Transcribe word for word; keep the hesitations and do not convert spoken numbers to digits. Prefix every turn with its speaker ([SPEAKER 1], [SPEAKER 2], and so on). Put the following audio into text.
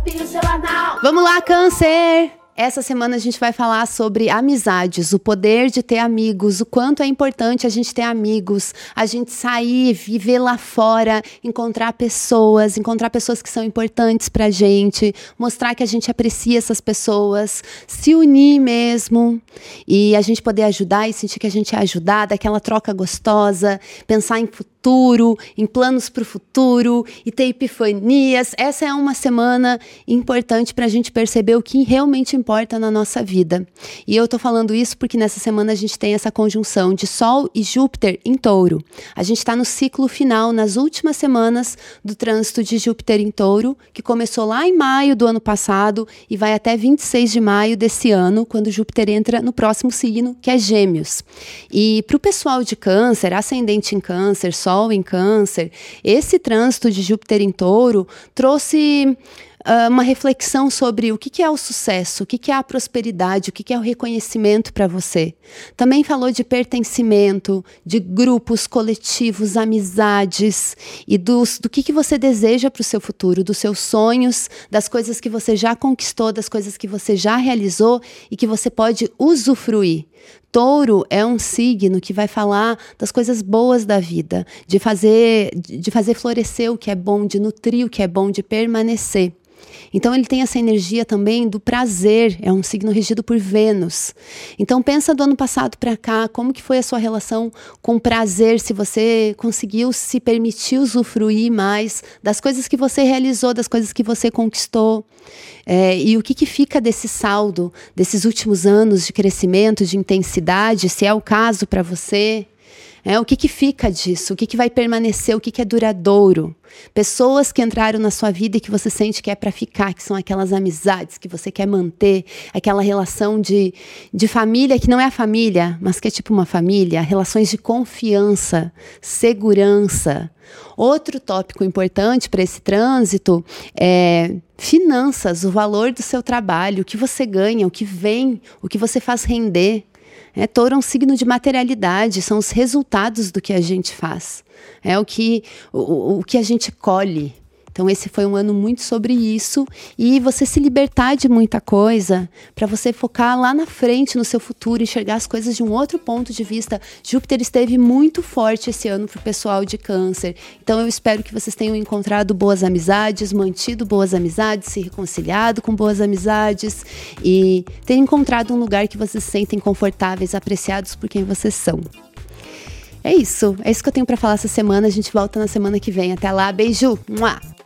[SPEAKER 1] Tapinha o seu anal.
[SPEAKER 2] Vamos lá, Câncer! Essa semana a gente vai falar sobre amizades, o poder de ter amigos, o quanto é importante a gente ter amigos, a gente sair, viver lá fora, encontrar pessoas, encontrar pessoas que são importantes pra gente, mostrar que a gente aprecia essas pessoas, se unir mesmo e a gente poder ajudar e sentir que a gente é ajudada, aquela troca gostosa, pensar em futuro, em planos para o futuro e ter epifanias. Essa é uma semana importante para a gente perceber o que realmente importa na nossa vida. E eu tô falando isso porque nessa semana a gente tem essa conjunção de Sol e Júpiter em Touro. A gente está no ciclo final, nas últimas semanas do trânsito de Júpiter em Touro, que começou lá em maio do ano passado e vai até vinte e seis de maio desse ano, quando Júpiter entra no próximo signo, que é Gêmeos. E para o pessoal de Câncer, ascendente em Câncer, Sol em Câncer, esse trânsito de Júpiter em Touro trouxe uh, uma reflexão sobre o que, que é o sucesso, o que, que é a prosperidade, o que, que é o reconhecimento para você. Também falou de pertencimento, de grupos, coletivos, amizades e dos, do que, que você deseja para o seu futuro, dos seus sonhos, das coisas que você já conquistou, das coisas que você já realizou e que você pode usufruir. Touro é um signo que vai falar das coisas boas da vida, de fazer, de fazer florescer o que é bom, de nutrir o que é bom, de permanecer. Então ele tem essa energia também do prazer, é um signo regido por Vênus. Então pensa do ano passado para cá, como que foi a sua relação com prazer, se você conseguiu se permitir usufruir mais das coisas que você realizou, das coisas que você conquistou. É, e o que, que fica desse saldo, desses últimos anos de crescimento, de intensidade, se é o caso para você. É, o que, que fica disso? O que, que vai permanecer? O que, que é duradouro? Pessoas que entraram na sua vida e que você sente que é para ficar, que são aquelas amizades que você quer manter, aquela relação de, de família que não é a família, mas que é tipo uma família, relações de confiança, segurança. Outro tópico importante para esse trânsito é finanças, o valor do seu trabalho, o que você ganha, o que vem, o que você faz render. É, Touro é um signo de materialidade, são os resultados do que a gente faz, é o que, o, o que a gente colhe. Então esse foi um ano muito sobre isso e você se libertar de muita coisa para você focar lá na frente no seu futuro, enxergar as coisas de um outro ponto de vista. Júpiter esteve muito forte esse ano para o pessoal de Câncer, então eu espero que vocês tenham encontrado boas amizades, mantido boas amizades, se reconciliado com boas amizades e tenham encontrado um lugar que vocês se sentem confortáveis, apreciados por quem vocês são. É isso, é isso que eu tenho para falar essa semana, a gente volta na semana que vem. Até lá, beijo! Mua!